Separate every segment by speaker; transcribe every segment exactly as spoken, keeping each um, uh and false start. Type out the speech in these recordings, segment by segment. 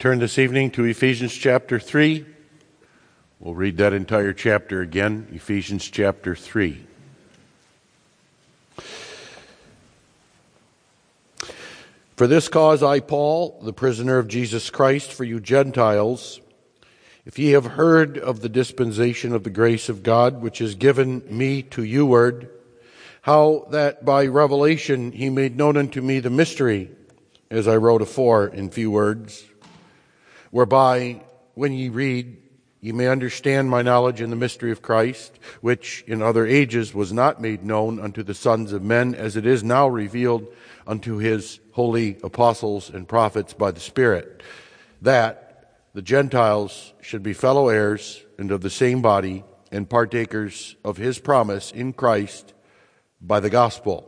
Speaker 1: Turn this evening to Ephesians chapter three. We'll read that entire chapter again, Ephesians chapter three. For this cause I, Paul, the prisoner of Jesus Christ, for you Gentiles, if ye have heard of the dispensation of the grace of God, which is given me to youward, how that by revelation he made known unto me the mystery, as I wrote afore in few words, whereby, when ye read, ye may understand my knowledge in the mystery of Christ, which in other ages was not made known unto the sons of men, as it is now revealed unto his holy apostles and prophets by the Spirit, that the Gentiles should be fellow heirs and of the same body, and partakers of his promise in Christ by the gospel,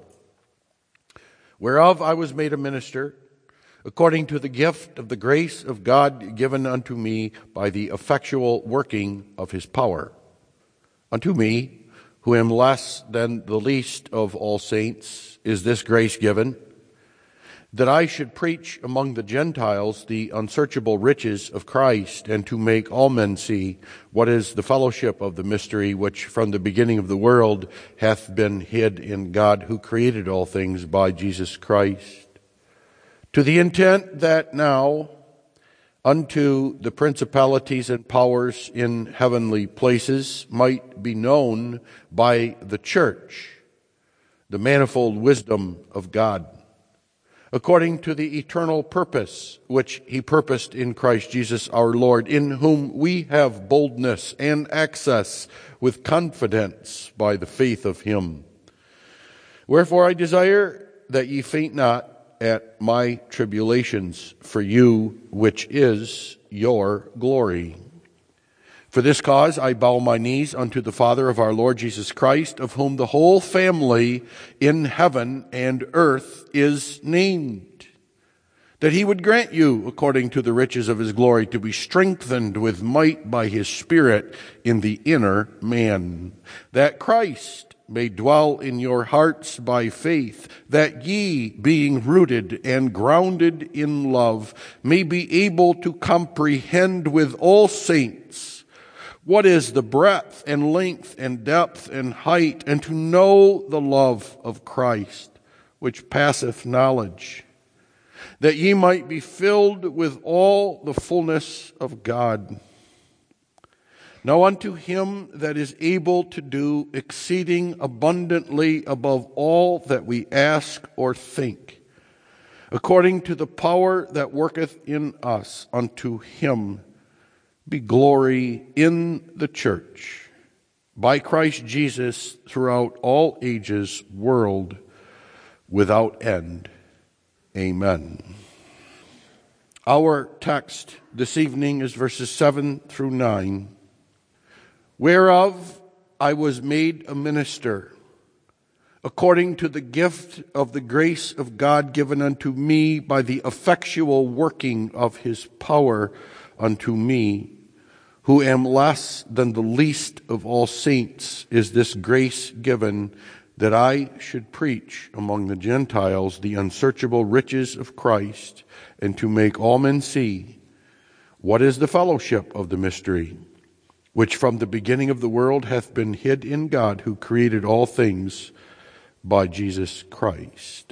Speaker 1: whereof I was made a minister, according to the gift of the grace of God given unto me by the effectual working of his power. Unto me, who am less than the least of all saints, is this grace given, that I should preach among the Gentiles the unsearchable riches of Christ, and to make all men see what is the fellowship of the mystery, which from the beginning of the world hath been hid in God, who created all things by Jesus Christ, to the intent that now unto the principalities and powers in heavenly places might be known by the church the manifold wisdom of God, according to the eternal purpose which he purposed in Christ Jesus our Lord, in whom we have boldness and access with confidence by the faith of him. Wherefore I desire that ye faint not at my tribulations for you, which is your glory. For this cause I bow my knees unto the Father of our Lord Jesus Christ, of whom the whole family in heaven and earth is named, that he would grant you, according to the riches of his glory, to be strengthened with might by his Spirit in the inner man, that Christ may dwell in your hearts by faith, that ye, being rooted and grounded in love, may be able to comprehend with all saints what is the breadth and length and depth and height, and to know the love of Christ, which passeth knowledge, that ye might be filled with all the fullness of God. Now unto him that is able to do exceeding abundantly above all that we ask or think, according to the power that worketh in us, unto him be glory in the church, by Christ Jesus, throughout all ages, world without end. Amen. Our text this evening is verses seven through nine. Whereof I was made a minister, according to the gift of the grace of God given unto me by the effectual working of his power unto me, who am less than the least of all saints, is this grace given, that I should preach among the Gentiles the unsearchable riches of Christ, and to make all men see what is the fellowship of the mystery, which from the beginning of the world hath been hid in God, who created all things by Jesus Christ.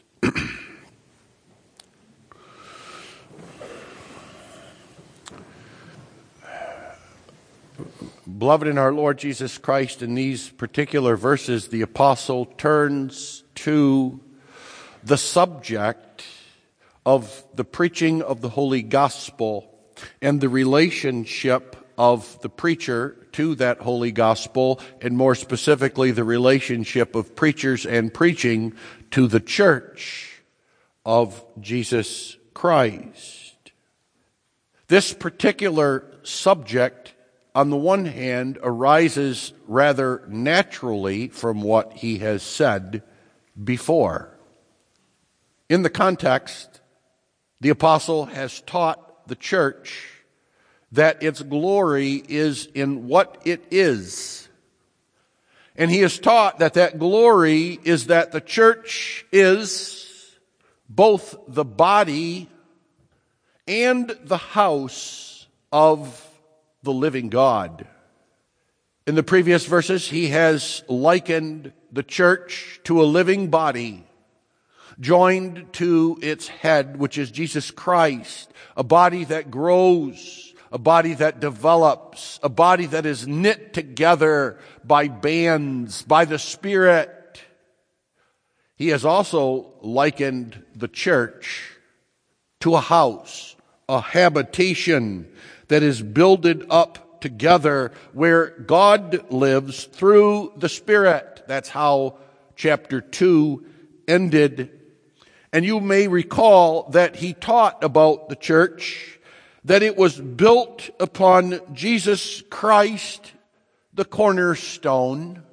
Speaker 1: Beloved in our Lord Jesus Christ, in these particular verses, the apostle turns to the subject of the preaching of the Holy Gospel and the relationship of the preacher to that holy gospel, and more specifically the relationship of preachers and preaching to the church of Jesus Christ. This particular subject, on the one hand, arises rather naturally from what he has said before. In the context, the apostle has taught the church that its glory is in what it is. And he has taught that that glory is that the church is both the body and the house of the living God. In the previous verses, he has likened the church to a living body, joined to its head, which is Jesus Christ, a body that grows, a body that develops, a body that is knit together by bands, by the Spirit. He has also likened the church to a house, a habitation that is builded up together where God lives through the Spirit. That's how chapter two ended. And you may recall that he taught about the church, that it was built upon Jesus Christ, the cornerstone,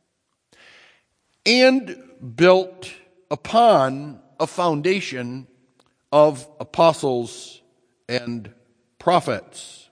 Speaker 1: and built upon a foundation of apostles and prophets.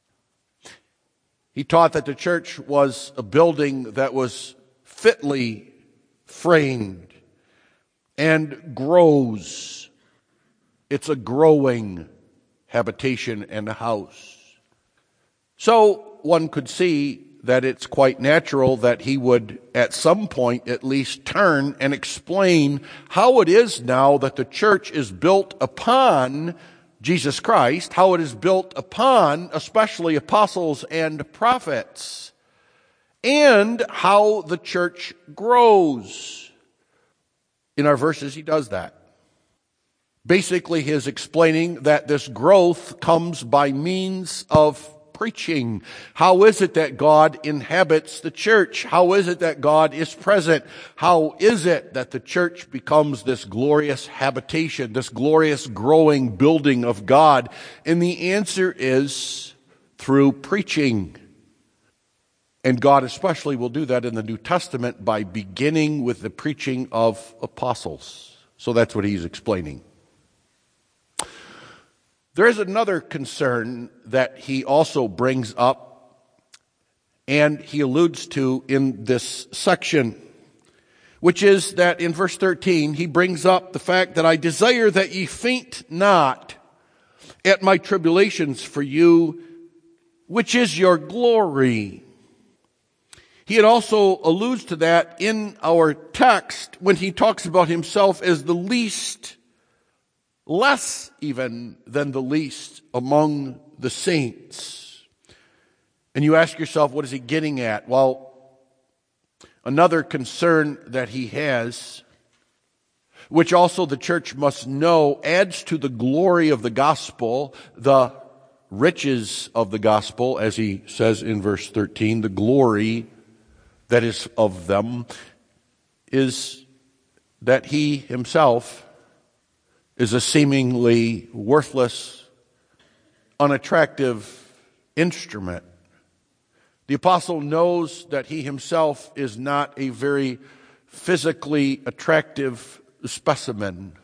Speaker 1: He taught that the church was a building that was fitly framed and grows. It's a growing habitation and a house. So one could see that it's quite natural that he would at some point at least turn and explain how it is now that the church is built upon Jesus Christ, how it is built upon especially apostles and prophets, and how the church grows. In our verses, he does that. Basically, he is explaining that this growth comes by means of preaching. How is it that God inhabits the church? How is it that God is present? How is it that the church becomes this glorious habitation, this glorious growing building of God? And the answer is through preaching. And God especially will do that in the New Testament by beginning with the preaching of apostles. So that's what he's explaining. There is another concern that he also brings up, and he alludes to in this section, which is that in verse thirteen, he brings up the fact that I desire that ye faint not at my tribulations for you, which is your glory. He had also alludes to that in our text when he talks about himself as the least, less even than the least among the saints. And you ask yourself, what is he getting at? Well, another concern that he has, which also the church must know, adds to the glory of the gospel, the riches of the gospel, as he says in verse thirteen, the glory that is of them, is that he himself is a seemingly worthless, unattractive instrument. The apostle knows that he himself is not a very physically attractive specimen.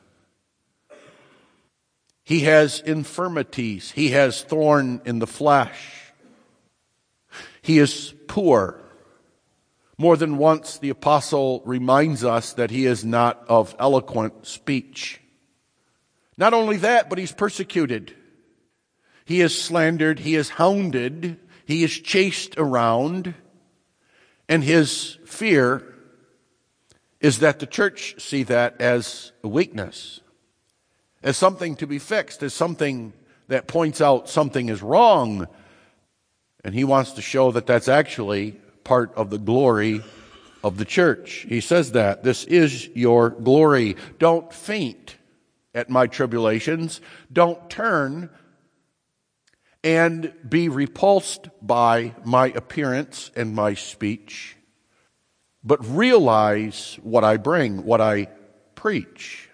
Speaker 1: He has infirmities. He has thorn in the flesh. He is poor. More than once, the apostle reminds us that he is not of eloquent speech. Not only that, but he's persecuted. He is slandered. He is hounded. He is chased around. And his fear is that the church see that as a weakness, as something to be fixed, as something that points out something is wrong. And he wants to show that that's actually part of the glory of the church. He says that this is your glory. Don't faint at my tribulations. Don't turn and be repulsed by my appearance and my speech, but realize what I bring, what I preach.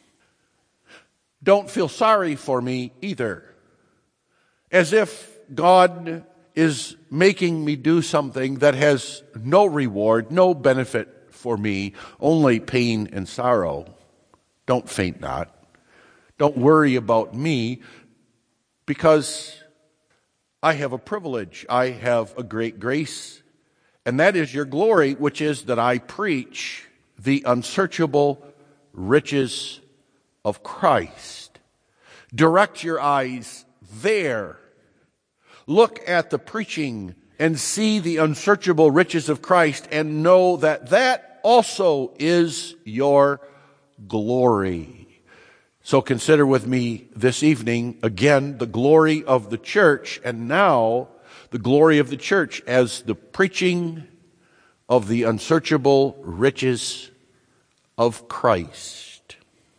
Speaker 1: Don't feel sorry for me either, as if God is making me do something that has no reward, no benefit for me, only pain and sorrow. Don't faint not. Don't worry about me, because I have a privilege. I have a great grace, and that is your glory, which is that I preach the unsearchable riches of Christ. Direct your eyes there. Look at the preaching and see the unsearchable riches of Christ and know that that also is your glory. So consider with me this evening, again, the glory of the church, and now the glory of the church as the preaching of the unsearchable riches of Christ.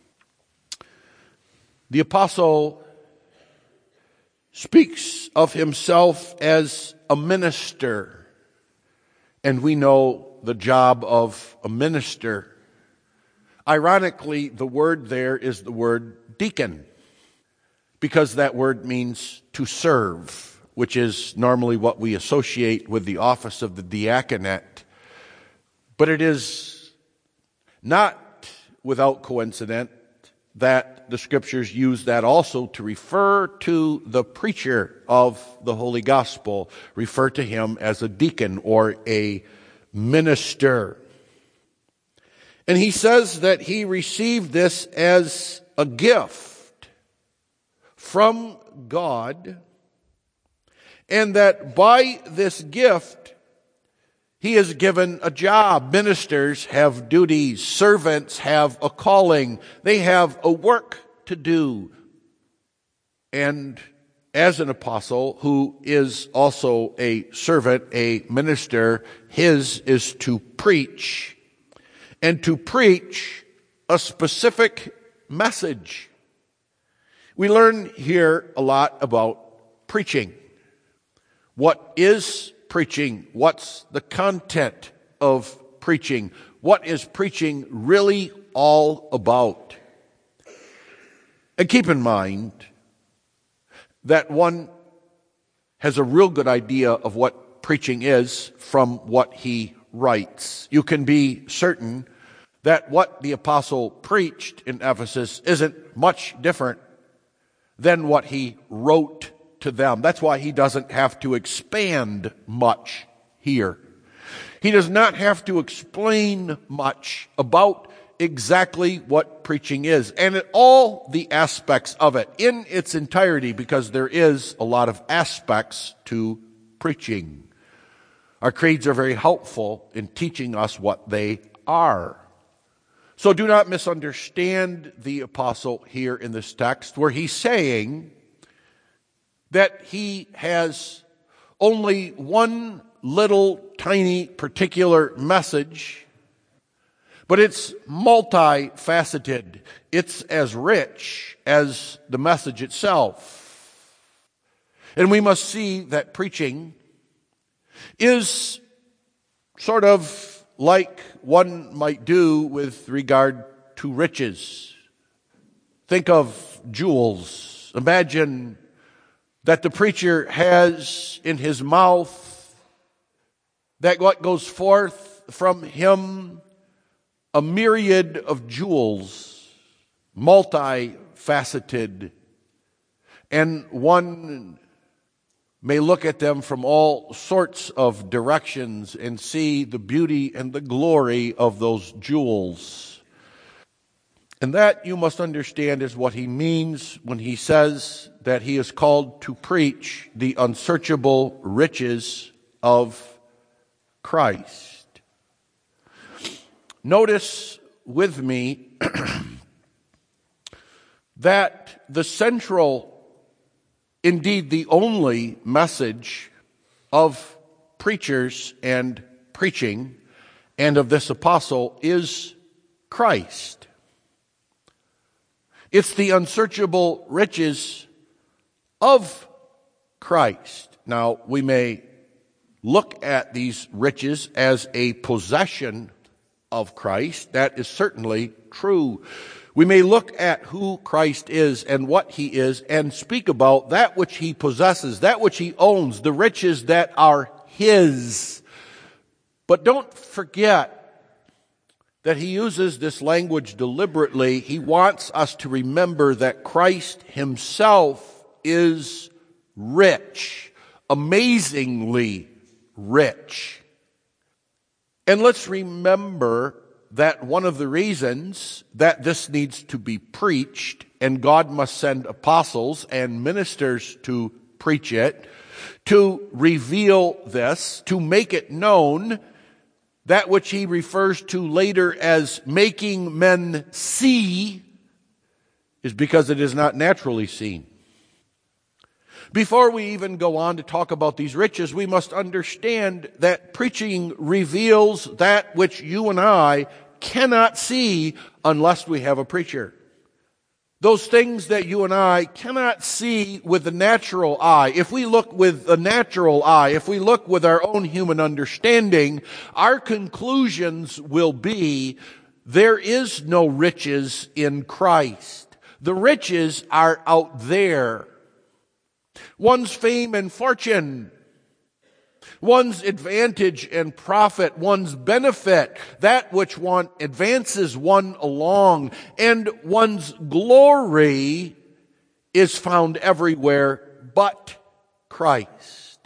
Speaker 1: The apostle speaks of himself as a minister, and we know the job of a minister. Ironically, the word there is the word deacon, because that word means to serve, which is normally what we associate with the office of the diaconate. But it is not without coincidence that the scriptures use that also to refer to the preacher of the Holy Gospel, refer to him as a deacon or a minister. And he says that he received this as a gift from God, and that by this gift he is given a job. Ministers have duties. Servants have a calling. They have a work to do. And as an apostle who is also a servant, a minister, his is to preach. And to preach a specific message. We learn here a lot about preaching. What is preaching? What's the content of preaching? What is preaching really all about? And keep in mind that one has a real good idea of what preaching is from what he writes. You can be certain that what the apostle preached in Ephesus isn't much different than what he wrote to them. That's why he doesn't have to expand much here. He does not have to explain much about exactly what preaching is and all the aspects of it in its entirety, because there is a lot of aspects to preaching. Our creeds are very helpful in teaching us what they are. So do not misunderstand the apostle here in this text, where he's saying that he has only one little tiny particular message, but it's multifaceted. It's as rich as the message itself. And we must see that preaching is sort of like one might do with regard to riches. Think of jewels. Imagine that the preacher has in his mouth, that what goes forth from him, a myriad of jewels, multifaceted, and one may look at them from all sorts of directions and see the beauty and the glory of those jewels. And that, you must understand, is what he means when he says that he is called to preach the unsearchable riches of Christ. Notice with me that the central, indeed the only message of preachers and preaching and of this apostle is Christ. It's the unsearchable riches of Christ. Now, we may look at these riches as a possession of Christ. That is certainly true. We may look at who Christ is and what he is and speak about that which he possesses, that which he owns, the riches that are his. But don't forget that he uses this language deliberately. He wants us to remember that Christ himself is rich, amazingly rich. And let's remember that one of the reasons that this needs to be preached, and God must send apostles and ministers to preach it, to reveal this, to make it known, that which he refers to later as making men see, is because it is not naturally seen. Before we even go on to talk about these riches, we must understand that preaching reveals that which you and I cannot see unless we have a preacher. Those things that you and I cannot see with the natural eye. If we look with the natural eye, if we look with our own human understanding, our conclusions will be, there is no riches in Christ. The riches are out there. One's fame and fortune, one's advantage and profit, one's benefit, that which one advances one along, and one's glory is found everywhere but Christ.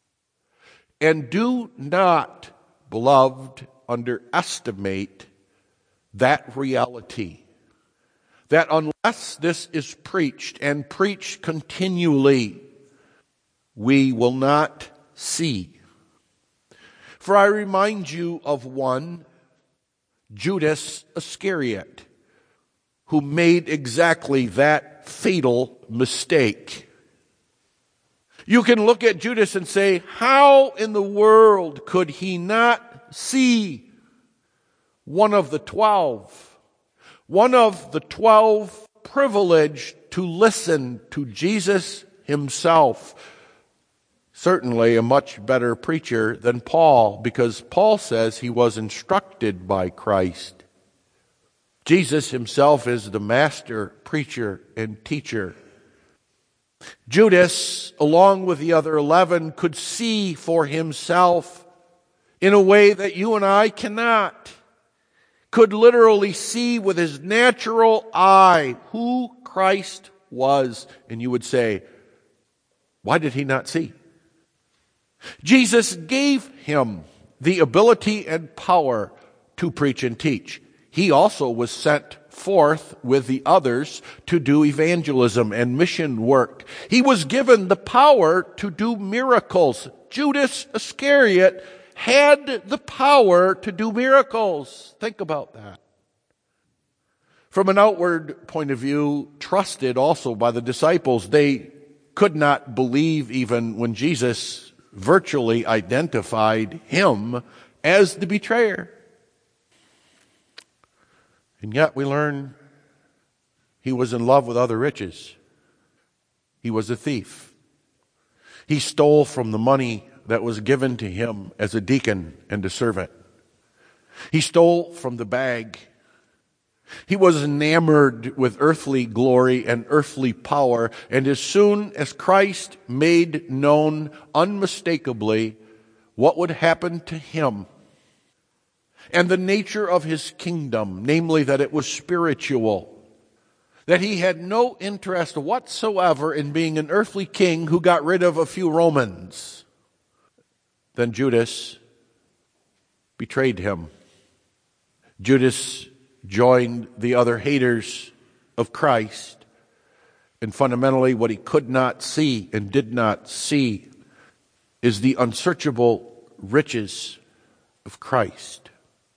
Speaker 1: And do not, beloved, underestimate that reality. That unless this is preached and preached continually, we will not see. For I remind you of one, Judas Iscariot, who made exactly that fatal mistake. You can look at Judas and say, how in the world could he not see one of the twelve? One of the twelve privileged to listen to Jesus himself. Certainly a much better preacher than Paul, because Paul says he was instructed by Christ. Jesus himself is the master preacher and teacher. Judas, along with the other eleven, could see for himself in a way that you and I cannot. Could literally see with his natural eye who Christ was. And you would say, why did he not see? Jesus gave him the ability and power to preach and teach. He also was sent forth with the others to do evangelism and mission work. He was given the power to do miracles. Judas Iscariot had the power to do miracles. Think about that. From an outward point of view, trusted also by the disciples. They could not believe even when Jesus virtually identified him as the betrayer. And yet we learn he was in love with other riches. He was a thief. He stole from the money that was given to him as a deacon and a servant. He stole from the bag. He was enamored with earthly glory and earthly power, and as soon as Christ made known unmistakably what would happen to him and the nature of his kingdom, namely that it was spiritual, that he had no interest whatsoever in being an earthly king who got rid of a few Romans, then Judas betrayed him. Judas joined the other haters of Christ, and fundamentally what he could not see and did not see is the unsearchable riches of Christ.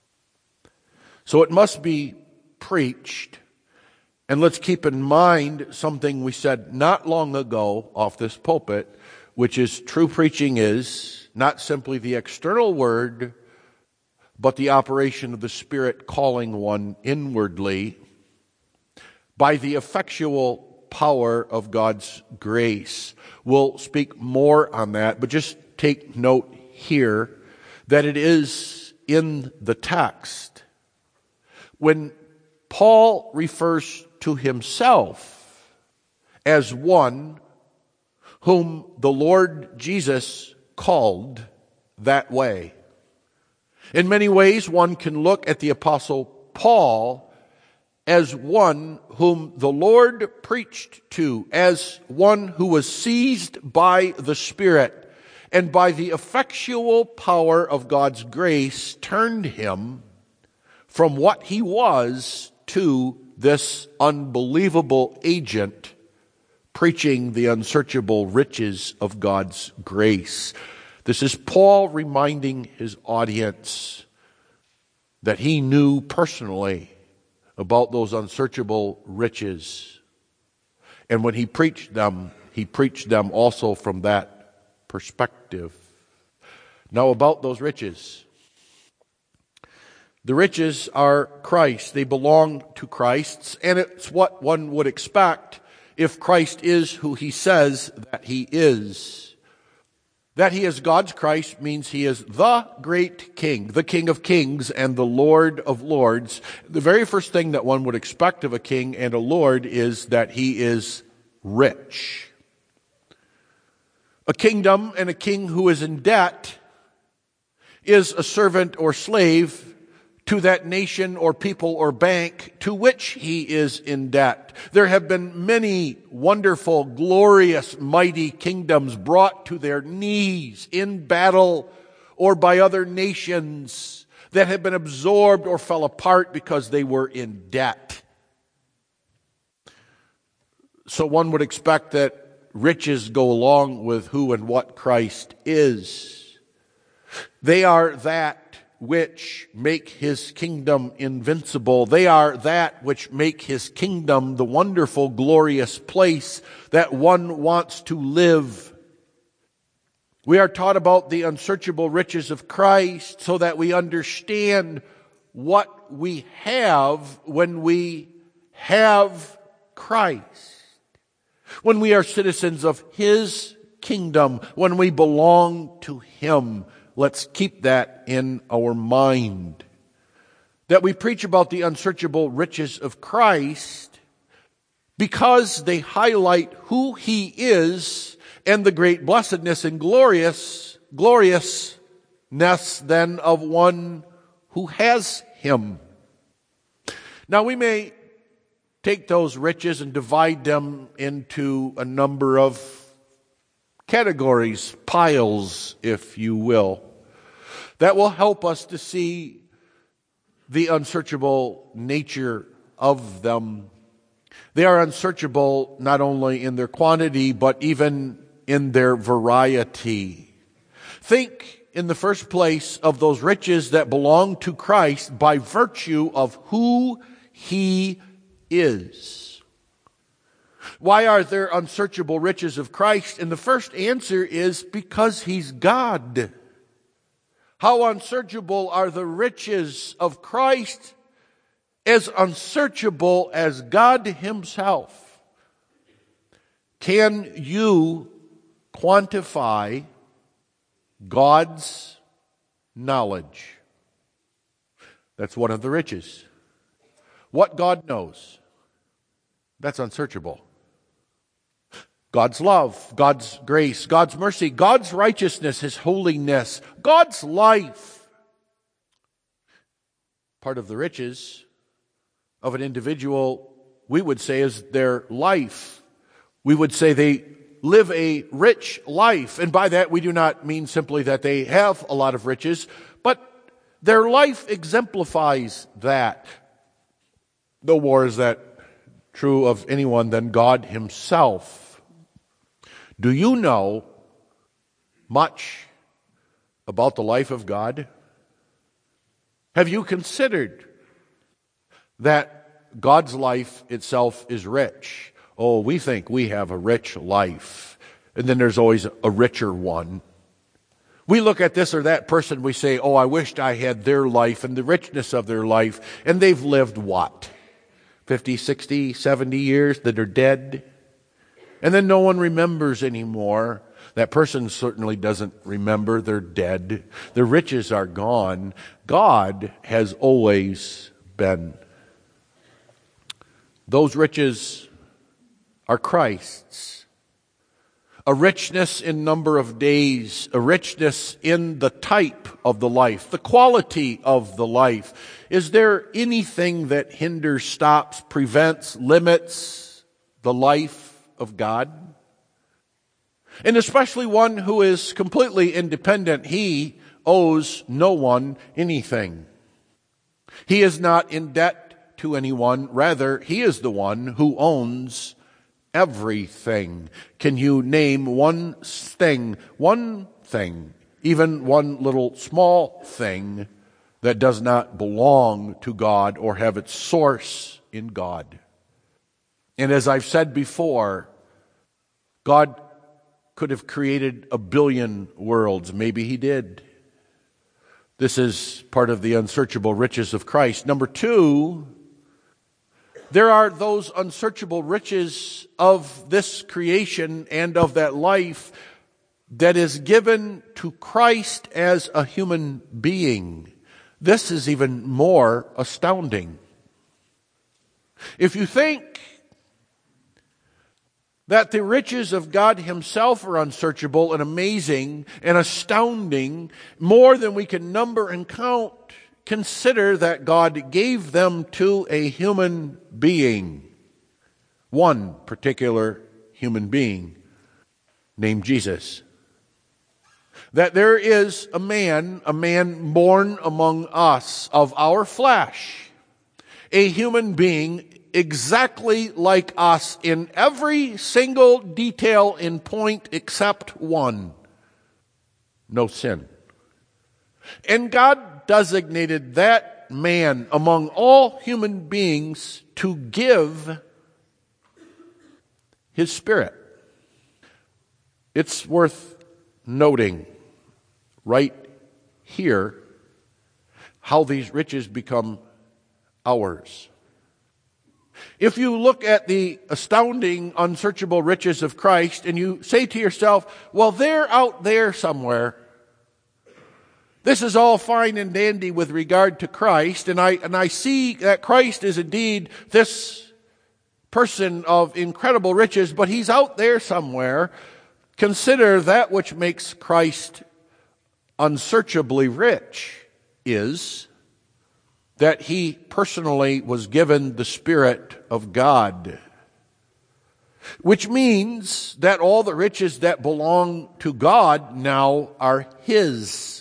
Speaker 1: So it must be preached, and let's keep in mind something we said not long ago off this pulpit, which is true preaching is not simply the external word, but the operation of the Spirit calling one inwardly by the effectual power of God's grace. We'll speak more on that, but just take note here that it is in the text. When Paul refers to himself as one whom the Lord Jesus called that way, in many ways, one can look at the Apostle Paul as one whom the Lord preached to, as one who was seized by the Spirit, and by the effectual power of God's grace turned him from what he was to this unbelievable agent preaching the unsearchable riches of God's grace. This is Paul reminding his audience that he knew personally about those unsearchable riches. And when he preached them, he preached them also from that perspective. Now about those riches. The riches are Christ. They belong to Christ, and it's what one would expect if Christ is who he says that he is. That he is God's Christ means he is the great King, the King of kings and the Lord of lords. The very first thing that one would expect of a king and a lord is that he is rich. A kingdom and a king who is in debt is a servant or slave to that nation or people or bank to which he is in debt. There have been many wonderful, glorious, mighty kingdoms brought to their knees in battle or by other nations that have been absorbed or fell apart because they were in debt. So one would expect that riches go along with who and what Christ is. They are that which make his kingdom invincible. They are that which make his kingdom the wonderful, glorious place that one wants to live. We are taught about the unsearchable riches of Christ so that we understand what we have when we have Christ. When we are citizens of his kingdom, when we belong to him. Let's keep that in our mind. That we preach about the unsearchable riches of Christ because they highlight who he is and the great blessedness and glorious, gloriousness then of one who has him. Now we may take those riches and divide them into a number of categories, piles, if you will, that will help us to see the unsearchable nature of them. They are unsearchable not only in their quantity, but even in their variety. Think, in the first place, of those riches that belong to Christ by virtue of who he is. Why are there unsearchable riches of Christ? And the first answer is because he's God. How unsearchable are the riches of Christ? As unsearchable as God himself. Can you quantify God's knowledge? That's one of the riches. What God knows, that's unsearchable. God's love, God's grace, God's mercy, God's righteousness, his holiness, God's life. Part of the riches of an individual, we would say, is their life. We would say they live a rich life. And by that, we do not mean simply that they have a lot of riches, but their life exemplifies that. No more is that true of anyone than God himself. Do you know much about the life of God? Have you considered that God's life itself is rich? Oh, we think we have a rich life, and then there's always a richer one. We look at this or that person, we say, oh, I wished I had their life and the richness of their life, and they've lived what? fifty, sixty, seventy years that are dead? And then no one remembers anymore. That person certainly doesn't remember. They're dead. Their riches are gone. God has always been. Those riches are Christ's. A richness in number of days, a richness in the type of the life, the quality of the life. Is there anything that hinders, stops, prevents, limits the life of God? And especially one who is completely independent. He owes no one anything. He is not in debt to anyone. Rather, he is the one who owns everything. Can you name one thing, one thing, even one little small thing that does not belong to God or have its source in God? And as I've said before, God could have created a billion worlds. Maybe he did. This is part of the unsearchable riches of Christ. Number two, there are those unsearchable riches of this creation and of that life that is given to Christ as a human being. This is even more astounding. If you think that the riches of God himself are unsearchable and amazing and astounding, more than we can number and count, consider that God gave them to a human being. One particular human being named Jesus. That there is a man, a man born among us of our flesh, a human being exactly like us in every single detail in point except one: no sin. And God designated that man among all human beings to give his Spirit. It's worth noting right here how these riches become ours. If you look at the astounding, unsearchable riches of Christ and you say to yourself, well, they're out there somewhere. This is all fine and dandy with regard to Christ, and I and I see that Christ is indeed this person of incredible riches, but he's out there somewhere. Consider that which makes Christ unsearchably rich is that he personally was given the Spirit of God, which means that all the riches that belong to God now are his.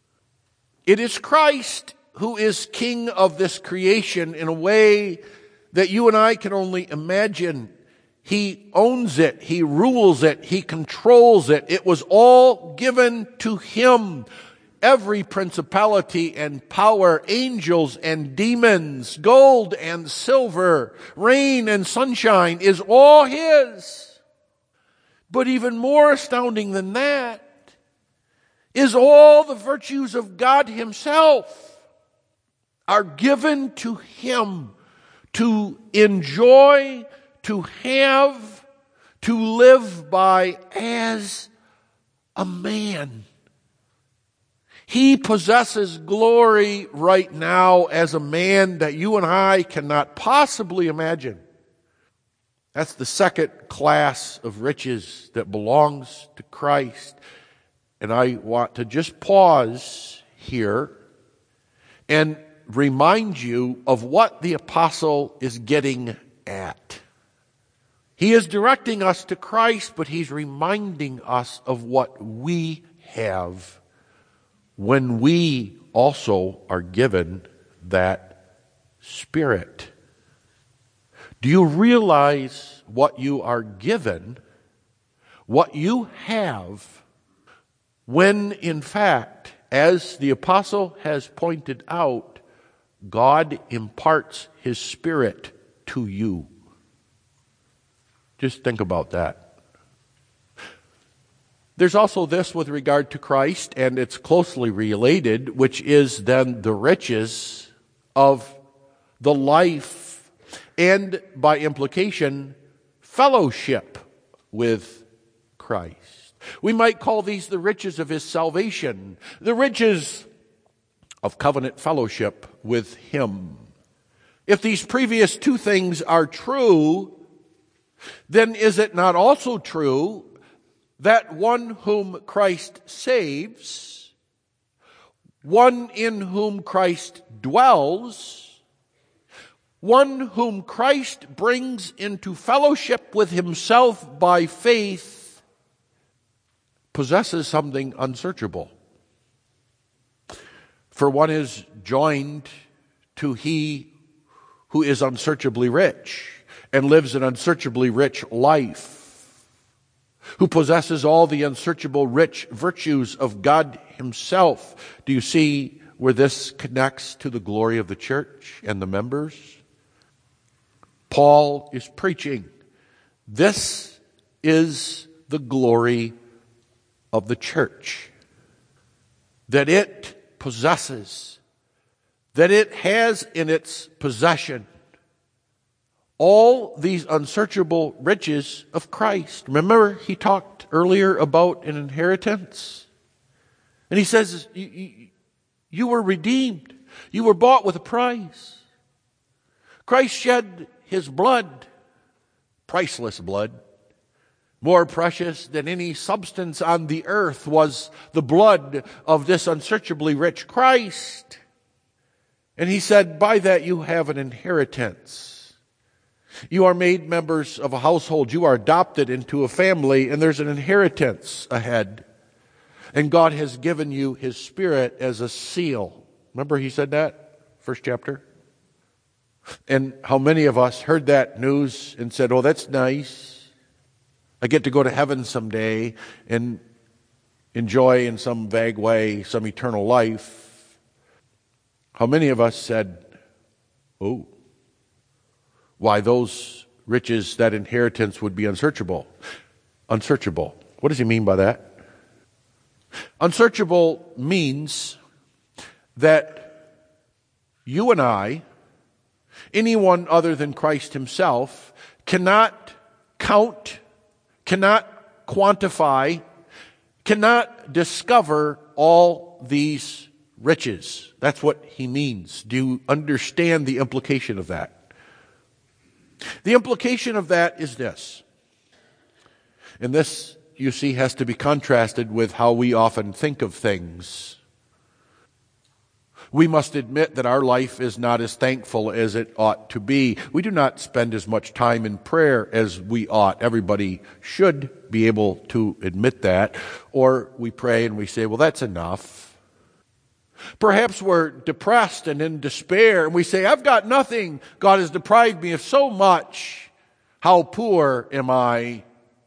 Speaker 1: It is Christ who is king of this creation in a way that you and I can only imagine. He owns it, he rules it, he controls it. It was all given to him. Every principality and power, angels and demons, gold and silver, rain and sunshine is all his. But even more astounding than that is all the virtues of God himself are given to him to enjoy, to have, to live by as a man. He possesses glory right now as a man that you and I cannot possibly imagine. That's the second class of riches that belongs to Christ. And I want to just pause here and remind you of what the apostle is getting at. He is directing us to Christ, but he's reminding us of what we have when we also are given that Spirit. Do you realize what you are given, what you have, when in fact, as the apostle has pointed out, God imparts his Spirit to you? Just think about that. There's also this with regard to Christ, and it's closely related, which is then the riches of the life and, by implication, fellowship with Christ. We might call these the riches of his salvation, the riches of covenant fellowship with him. If these previous two things are true, then is it not also true that one whom Christ saves, one in whom Christ dwells, one whom Christ brings into fellowship with himself by faith, possesses something unsearchable? For one is joined to He who is unsearchably rich and lives an unsearchably rich life, who possesses all the unsearchable rich virtues of God Himself. Do you see where this connects to the glory of the church and the members? Paul is preaching, this is the glory of the church, that it possesses, that it has in its possession all these unsearchable riches of Christ. Remember, he talked earlier about an inheritance? And he says, you, you, you were redeemed. You were bought with a price. Christ shed His blood, priceless blood. More precious than any substance on the earth was the blood of this unsearchably rich Christ. And he said, by that you have an inheritance. You are made members of a household. You are adopted into a family, and there's an inheritance ahead. And God has given you His Spirit as a seal. Remember he said that? First chapter. And how many of us heard that news and said, oh, that's nice. I get to go to heaven someday and enjoy in some vague way some eternal life. How many of us said, oh, why those riches, that inheritance would be unsearchable? Unsearchable. What does he mean by that? Unsearchable means that you and I, anyone other than Christ Himself, cannot count, cannot quantify, cannot discover all these riches. That's what he means. Do you understand the implication of that? The implication of that is this. And this, you see, has to be contrasted with how we often think of things. We must admit that our life is not as thankful as it ought to be. We do not spend as much time in prayer as we ought. Everybody should be able to admit that. Or we pray and we say, well, that's enough. Perhaps we're depressed and in despair and we say, I've got nothing. God has deprived me of so much. How poor am I?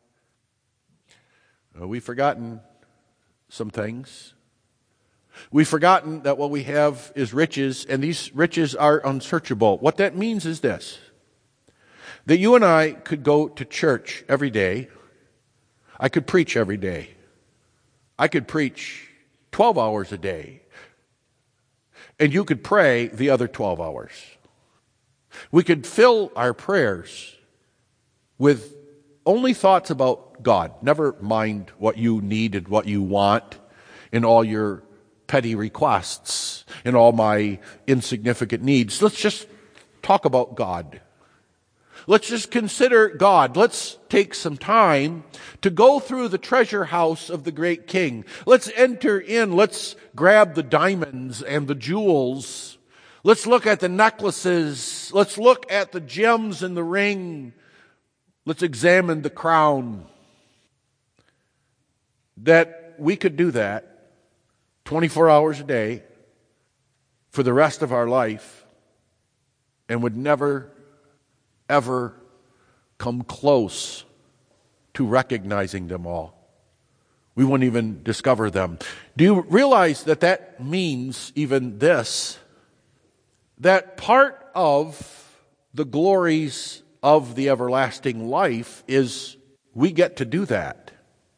Speaker 1: Well, we've forgotten some things. We've forgotten that what we have is riches, and these riches are unsearchable. What that means is this, that you and I could go to church every day. I could preach every day. I could preach twelve hours a day. And you could pray the other twelve hours. We could fill our prayers with only thoughts about God. Never mind what you need and what you want in all your petty requests and all my insignificant needs. Let's just talk about God. Let's just consider God. Let's take some time to go through the treasure house of the great King. Let's enter in. Let's grab the diamonds and the jewels. Let's look at the necklaces. Let's look at the gems in the ring. Let's examine the crown. That we could do that twenty-four hours a day for the rest of our life and would never, ever come close to recognizing them all. We wouldn't even discover them. Do you realize that that means even this? That part of the glories of the everlasting life is we get to do that.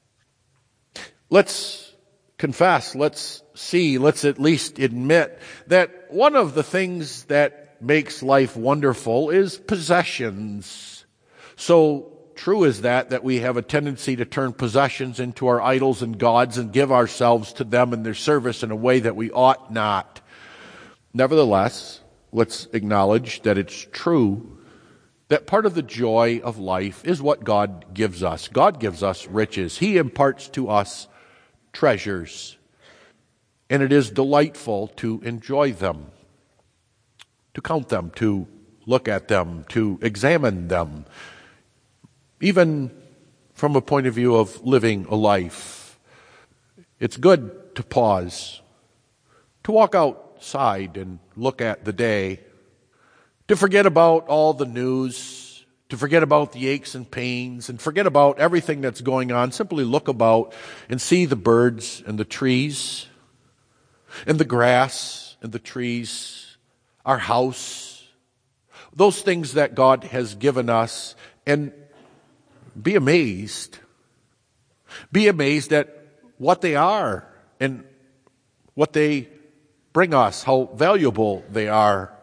Speaker 1: Let's confess, let's see, let's at least admit that one of the things that makes life wonderful is possessions. So true is that, that we have a tendency to turn possessions into our idols and gods and give ourselves to them and their service in a way that we ought not. Nevertheless, let's acknowledge that it's true that part of the joy of life is what God gives us. God gives us riches. He imparts to us treasures. And it is delightful to enjoy them, to count them, to look at them, to examine them, even from a point of view of living a life. It's good to pause, to walk out outside and look at the day, to forget about all the news, to forget about the aches and pains, and forget about everything that's going on. Simply look about and see the birds and the trees and the grass and the trees, our house, those things that God has given us, and be amazed. Be amazed at what they are and what they bring us, how valuable they are.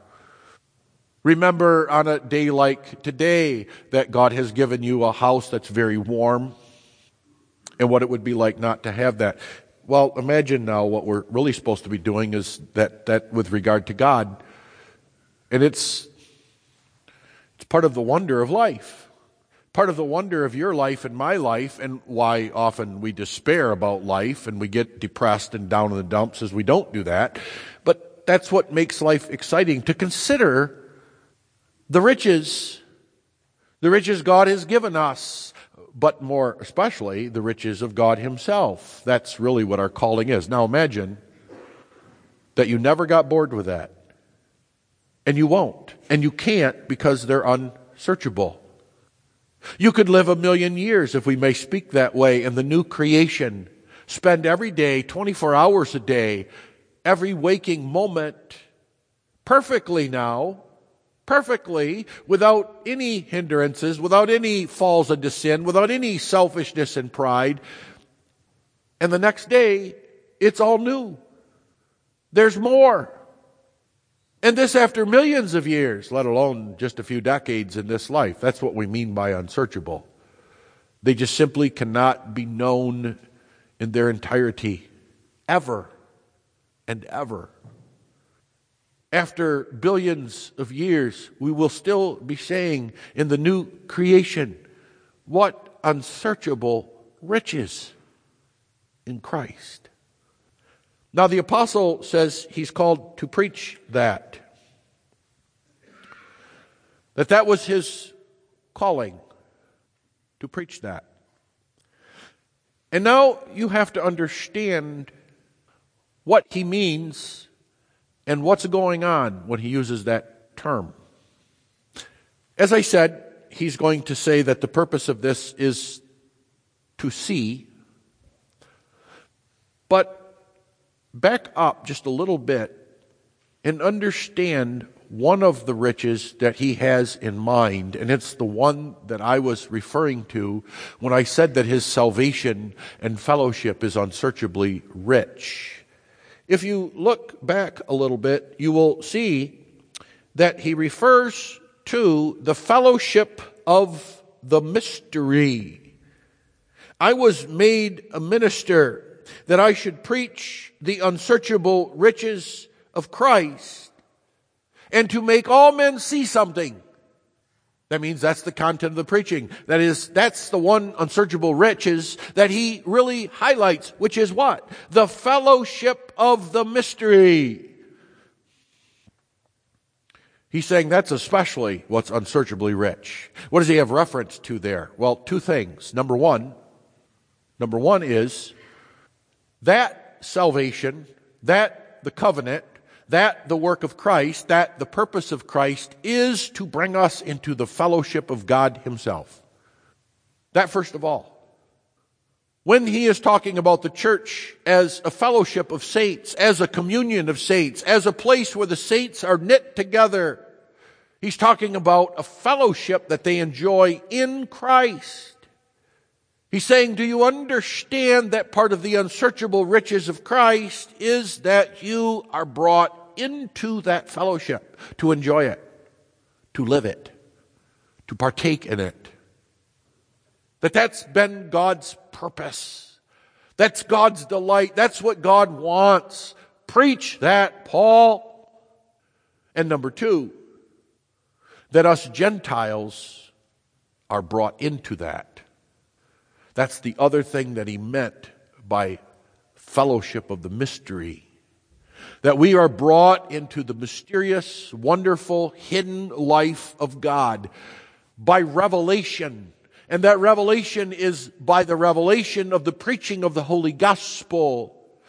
Speaker 1: Remember on a day like today that God has given you a house that's very warm, and what it would be like not to have that. Well, imagine now what we're really supposed to be doing is that, that with regard to God. And it's, it's part of the wonder of life. Part of the wonder of your life and my life, and why often we despair about life and we get depressed and down in the dumps as we don't do that. But that's what makes life exciting, to consider the riches, the riches God has given us, but more especially the riches of God Himself. That's really what our calling is. Now imagine that you never got bored with that. And you won't. And you can't, because they're unsearchable. You could live a million years, if we may speak that way, in the new creation. Spend every day, twenty-four hours a day, every waking moment, perfectly now, perfectly, without any hindrances, without any falls into sin, without any selfishness and pride. And the next day, it's all new. There's more. And this after millions of years, let alone just a few decades in this life. That's what we mean by unsearchable. They just simply cannot be known in their entirety, ever and ever. After billions of years, we will still be saying in the new creation, what unsearchable riches in Christ. Now the apostle says he's called to preach that. That that was his calling, to preach that. And now you have to understand what he means and what's going on when he uses that term. As I said, he's going to say that the purpose of this is to see. But back up just a little bit and understand one of the riches that he has in mind, and it's the one that I was referring to when I said that his salvation and fellowship is unsearchably rich. If you look back a little bit, you will see that he refers to the fellowship of the mystery. I was made a minister that I should preach the unsearchable riches of Christ, and to make all men see something. That means that's the content of the preaching. That is, that's the one unsearchable riches that he really highlights, which is what? The fellowship of the mystery. He's saying that's especially what's unsearchably rich. What does he have reference to there? Well, two things. Number one, number one is that salvation, that the covenant, that the work of Christ, that the purpose of Christ is to bring us into the fellowship of God Himself. That first of all. When he is talking about the church as a fellowship of saints, as a communion of saints, as a place where the saints are knit together, he's talking about a fellowship that they enjoy in Christ. He's saying, do you understand that part of the unsearchable riches of Christ is that you are brought into that fellowship to enjoy it, to live it, to partake in it? That that's been God's purpose. That's God's delight. That's what God wants. Preach that, Paul. And number two, that us Gentiles are brought into that. That's the other thing that he meant by fellowship of the mystery. That we are brought into the mysterious, wonderful, hidden life of God by revelation. And that revelation is by the revelation of the preaching of the Holy Gospel.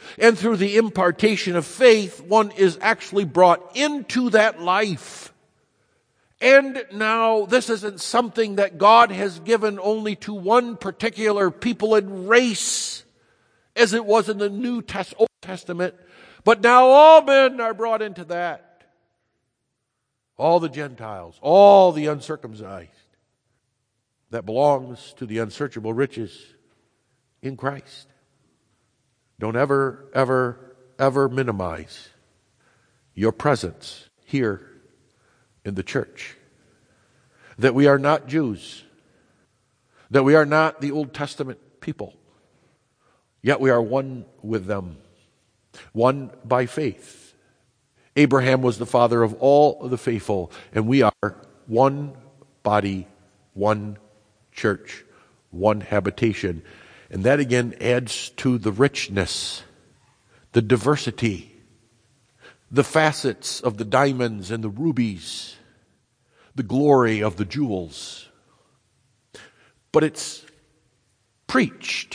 Speaker 1: And through the impartation of faith, one is actually brought into that life. And now this isn't something that God has given only to one particular people and race, as it was in the New Test- Old Testament, but now all men are brought into that. All the Gentiles, all the uncircumcised. That belongs to the unsearchable riches in Christ. Don't ever, ever, ever minimize your presence here in the church. That we are not Jews. That we are not the Old Testament people. Yet we are one with them. One by faith. Abraham was the father of all the faithful, and we are one body, one church, one habitation. And that again adds to the richness, the diversity, the facets of the diamonds and the rubies, the glory of the jewels. But it's preached.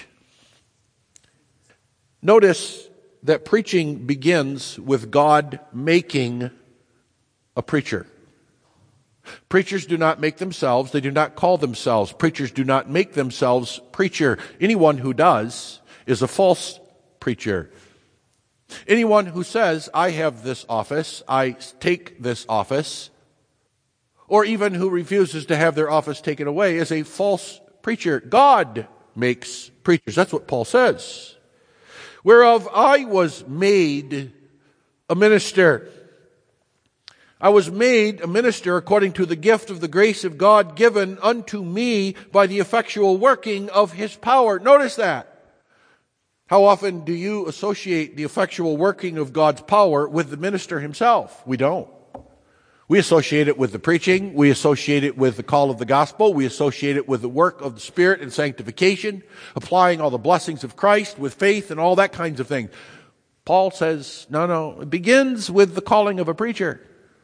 Speaker 1: Notice that preaching begins with God making a preacher. Preachers do not make themselves. They do not call themselves. Preachers do not make themselves preacher. Anyone who does is a false preacher. Anyone who says, I have this office, I take this office, or even who refuses to have their office taken away is a false preacher. God makes preachers. That's what Paul says. Whereof I was made a minister. I was made a minister according to the gift of the grace of God given unto me by the effectual working of His power. Notice that. How often do you associate the effectual working of God's power with the minister himself? We don't. We associate it with the preaching. We associate it with the call of the gospel. We associate it with the work of the Spirit and sanctification, applying all the blessings of Christ with faith and all that kinds of things. Paul says, no, no, it begins with the calling of a preacher.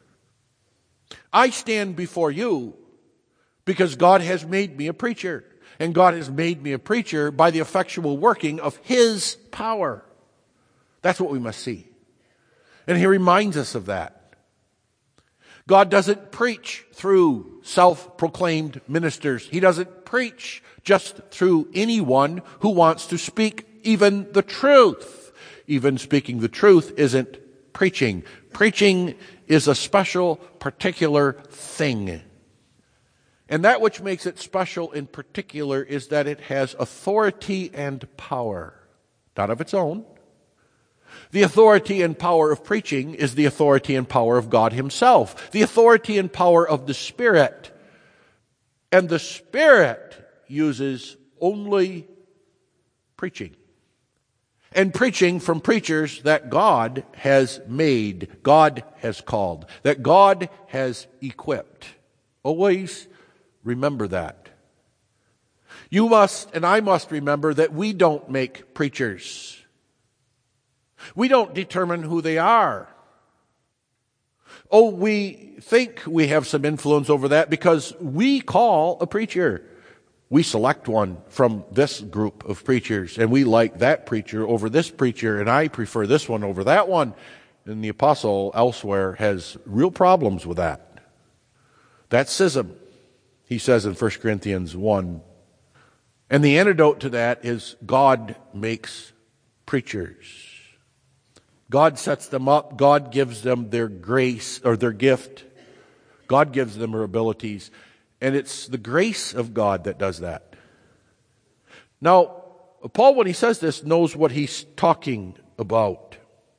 Speaker 1: I stand before you because God has made me a preacher. And God has made me a preacher by the effectual working of His power. That's what we must see. And He reminds us of that. God doesn't preach through self-proclaimed ministers. He doesn't preach just through anyone who wants to speak even the truth. Even speaking the truth isn't preaching. Preaching is a special, particular thing. And that which makes it special in particular is that it has authority and power, not of its own. The authority and power of preaching is the authority and power of God Himself, the authority and power of the Spirit. And the Spirit uses only preaching. And preaching from preachers that God has made, God has called, that God has equipped. Always remember that. You must, and I must remember that we don't make preachers. We don't determine who they are. Oh, we think we have some influence over that because we call a preacher. We select one from this group of preachers, and we like that preacher over this preacher, and I prefer this one over that one. And the apostle elsewhere has real problems with that. That's schism, he says in First Corinthians one. And the antidote to that is God makes preachers. God sets them up. God gives them their grace or their gift. God gives them their abilities. And it's the grace of God that does that. Now, Paul, when he says this, knows what he's talking about.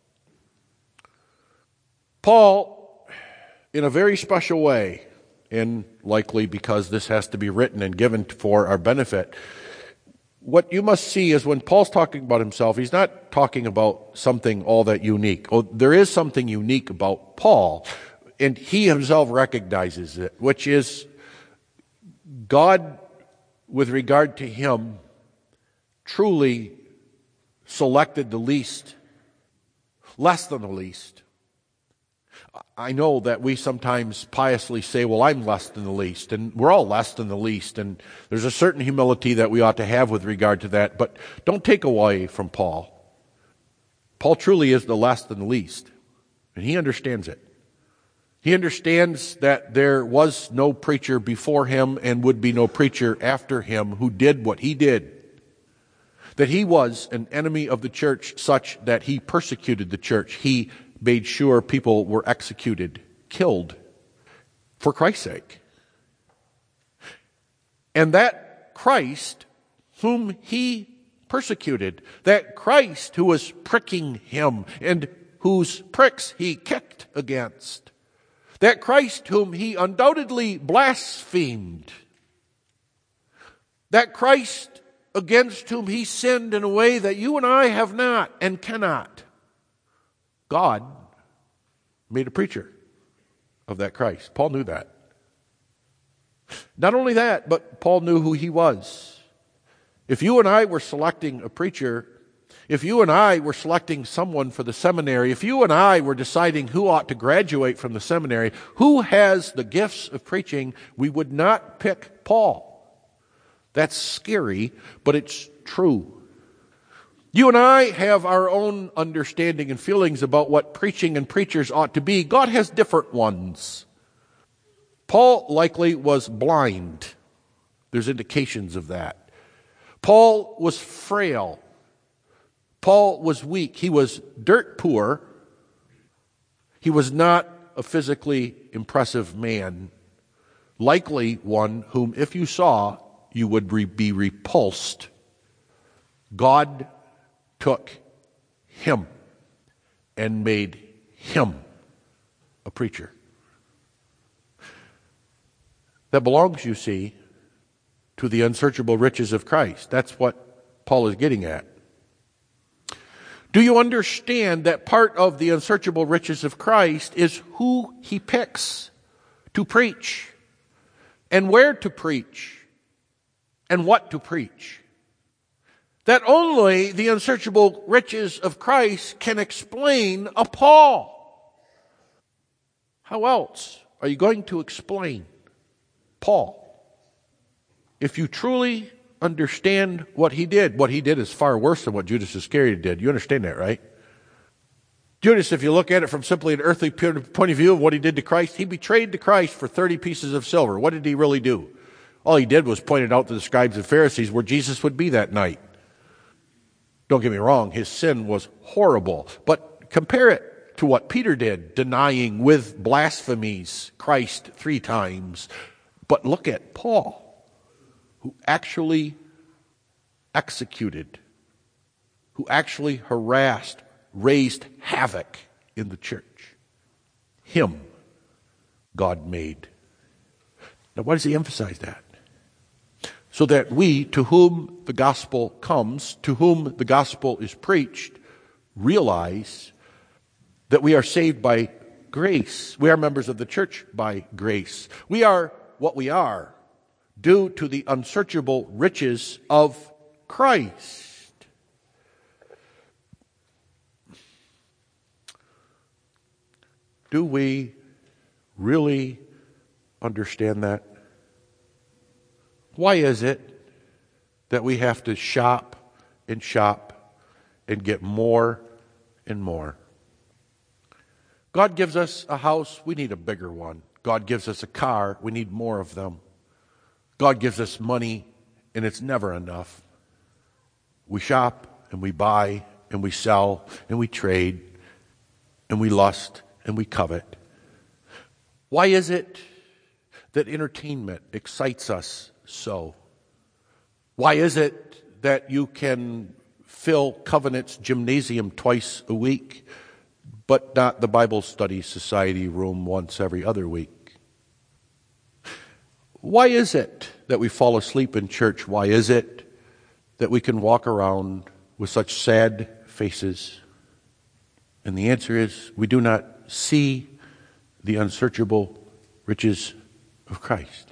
Speaker 1: Paul, in a very special way, and likely because this has to be written and given for our benefit, what you must see is when Paul's talking about himself, he's not talking about something all that unique. Oh, there is something unique about Paul, and he himself recognizes it, which is God, with regard to him, truly selected the least, less than the least. I know that we sometimes piously say, well, I'm less than the least, and we're all less than the least, and there's a certain humility that we ought to have with regard to that, but don't take away from Paul. Paul truly is the less than the least, and he understands it. He understands that there was no preacher before him and would be no preacher after him who did what he did. That he was an enemy of the church such that he persecuted the church. He made sure people were executed, killed, for Christ's sake. And that Christ whom he persecuted, that Christ who was pricking him and whose pricks he kicked against, that Christ whom he undoubtedly blasphemed, that Christ against whom he sinned in a way that you and I have not and cannot, God made a preacher of that Christ. Paul knew that. Not only that, but Paul knew who he was. If you and I were selecting a preacher, if you and I were selecting someone for the seminary, if you and I were deciding who ought to graduate from the seminary, who has the gifts of preaching, we would not pick Paul. That's scary, but it's true. You and I have our own understanding and feelings about what preaching and preachers ought to be. God has different ones. Paul likely was blind. There's indications of that. Paul was frail. Paul was weak. He was dirt poor. He was not a physically impressive man. Likely one whom, if you saw, you would re- be repulsed. God took him and made him a preacher. That belongs, you see, to the unsearchable riches of Christ. That's what Paul is getting at. Do you understand that part of the unsearchable riches of Christ is who he picks to preach, and where to preach, and what to preach? That only the unsearchable riches of Christ can explain a Paul. How else are you going to explain Paul? If you truly understand what he did, what he did is far worse than what Judas Iscariot did. You understand that, right? Judas, if you look at it from simply an earthly point of view of what he did to Christ, he betrayed to Christ for thirty pieces of silver. What did he really do? All he did was point it out to the scribes and Pharisees where Jesus would be that night. Don't get me wrong, his sin was horrible. But compare it to what Peter did, denying with blasphemies Christ three times. But look at Paul, who actually executed, who actually harassed, raised havoc in the church. Him God made. Now, why does he emphasize that? So that we, to whom the gospel comes, to whom the gospel is preached, realize that we are saved by grace. We are members of the church by grace. We are what we are due to the unsearchable riches of Christ. Do we really understand that? Why is it that we have to shop and shop and get more and more? God gives us a house, we need a bigger one. God gives us a car, we need more of them. God gives us money, and it's never enough. We shop and we buy and we sell and we trade and we lust and we covet. Why is it that entertainment excites us so? Why is it that you can fill Covenant's gymnasium twice a week, but not the Bible Study Society room once every other week? Why is it that we fall asleep in church? Why is it that we can walk around with such sad faces? And the answer is, we do not see the unsearchable riches of Christ.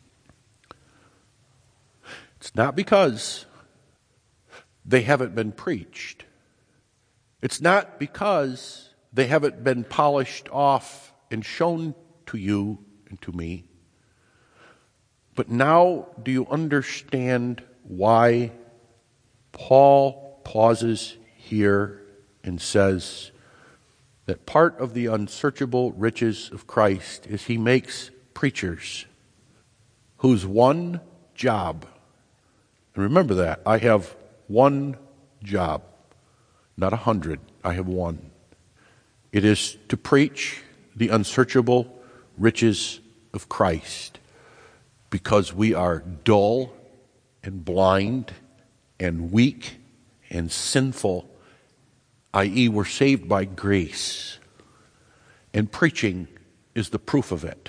Speaker 1: It's not because they haven't been preached. It's not because they haven't been polished off and shown to you and to me. But now do you understand why Paul pauses here and says that part of the unsearchable riches of Christ is he makes preachers whose one job, and remember that, I have one job, not a hundred, I have one. It is to preach the unsearchable riches of Christ, because we are dull and blind and weak and sinful, that is we're saved by grace. And preaching is the proof of it.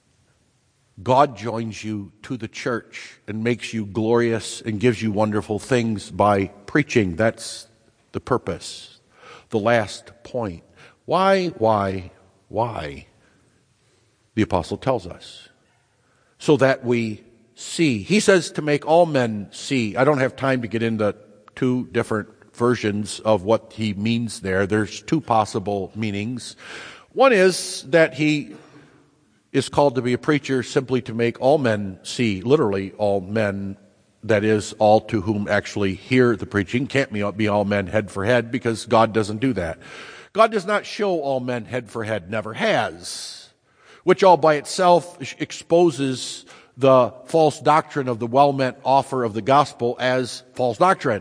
Speaker 1: God joins you to the church and makes you glorious and gives you wonderful things by preaching. That's the purpose. The last point. Why, why, why? The apostle tells us. So that we see. He says to make all men see. I don't have time to get into two different versions of what he means there. There's two possible meanings. One is that he is called to be a preacher simply to make all men see, literally all men, that is, all to whom actually hear the preaching. Can't be all men head for head, because God doesn't do that. God does not show all men head for head, never has, which all by itself exposes the false doctrine of the well-meant offer of the gospel as false doctrine.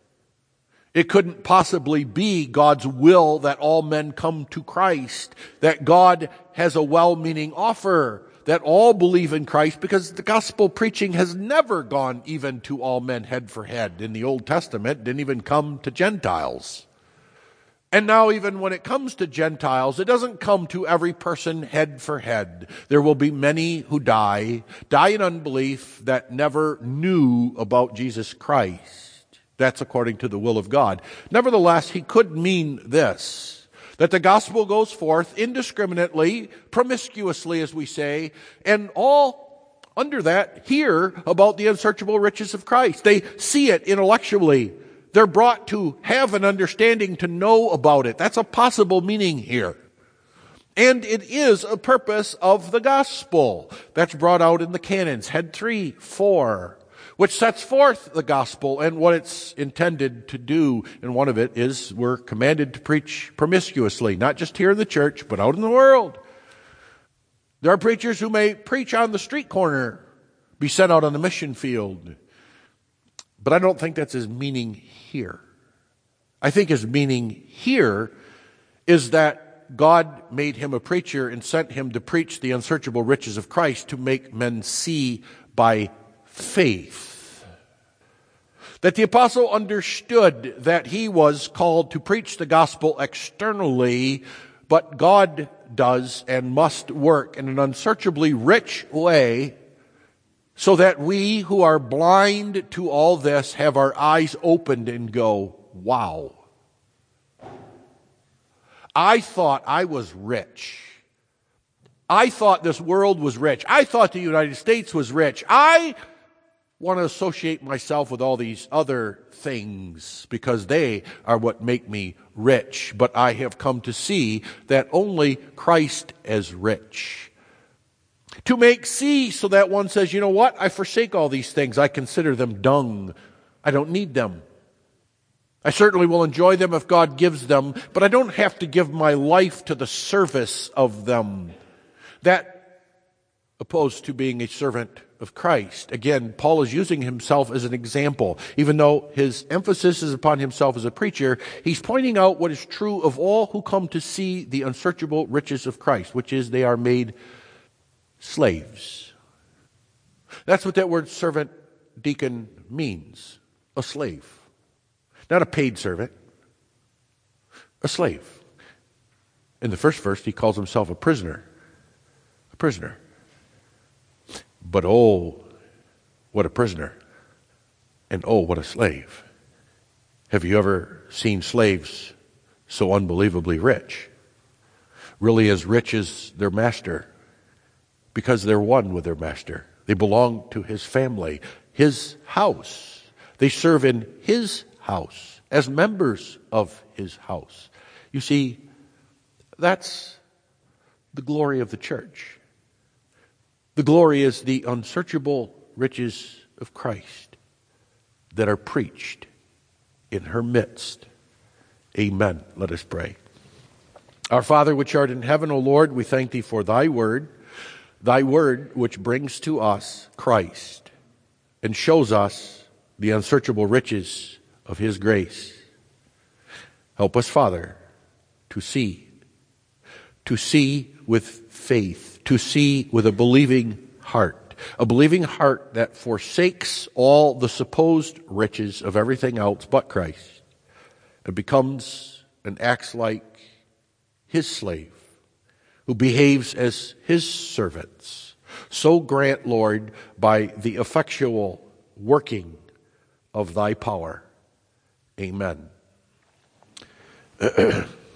Speaker 1: It couldn't possibly be God's will that all men come to Christ, that God has a well-meaning offer, that all believe in Christ, because the gospel preaching has never gone even to all men head for head. In the Old Testament, it didn't even come to Gentiles. And now even when it comes to Gentiles, it doesn't come to every person head for head. There will be many who die, die in unbelief, that never knew about Jesus Christ. That's according to the will of God. Nevertheless, he could mean this, that the gospel goes forth indiscriminately, promiscuously, as we say, and all under that hear about the unsearchable riches of Christ. They see it intellectually. They're brought to have an understanding, to know about it. That's a possible meaning here. And it is a purpose of the gospel. That's brought out in the canons, head three, four, which sets forth the gospel and what it's intended to do. And one of it is we're commanded to preach promiscuously, not just here in the church, but out in the world. There are preachers who may preach on the street corner, be sent out on the mission field. But I don't think that's his meaning here. I think his meaning here is that God made him a preacher and sent him to preach the unsearchable riches of Christ, to make men see by faith. That the apostle understood that he was called to preach the gospel externally, but God does and must work in an unsearchably rich way, so that we who are blind to all this have our eyes opened and go, wow. I thought I was rich. I thought this world was rich. I thought the United States was rich. I want to associate myself with all these other things because they are what make me rich. But I have come to see that only Christ is rich. To make see so that one says, you know what? I forsake all these things. I consider them dung. I don't need them. I certainly will enjoy them if God gives them, but I don't have to give my life to the service of them. That opposed to being a servant of Christ. Again, Paul is using himself as an example. Even though his emphasis is upon himself as a preacher, he's pointing out what is true of all who come to see the unsearchable riches of Christ, which is they are made slaves. That's what that word servant deacon means. A slave. Not a paid servant. A slave. In the first verse, he calls himself a prisoner. A prisoner. But oh, what a prisoner. And oh, what a slave. Have you ever seen slaves so unbelievably rich? Really as rich as their master. Because they're one with their master. They belong to his family, his house. They serve in his house, as members of his house. You see, that's the glory of the church. The glory is the unsearchable riches of Christ that are preached in her midst Amen. Let us pray. Our Father, which art in heaven, O Lord, we thank thee for thy word, thy word which brings to us Christ and shows us the unsearchable riches of his grace. Help us, Father, to see, to see with faith, to see with a believing heart, a believing heart that forsakes all the supposed riches of everything else but Christ and becomes and acts like his slave, who behaves as his servants. So grant, Lord, by the effectual working of thy power. Amen.